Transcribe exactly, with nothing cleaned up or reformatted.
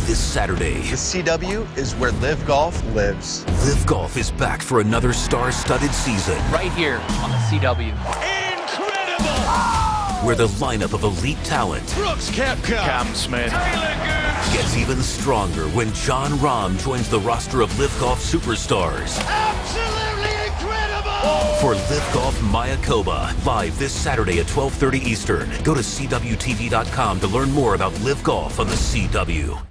this Saturday. The C W is where Live Golf lives. Live Golf is back for another star-studded season. Right here on the C W. Incredible! Where the lineup of elite talent Brooks Koepka, Cam Smith, Taylor Gooch gets even stronger when Jon Rahm joins the roster of Live Golf superstars. absolutely incredible! For Live Golf Mayakoba, live this Saturday at twelve thirty Eastern. Go to C W T V dot com to learn more about Live Golf on the C W.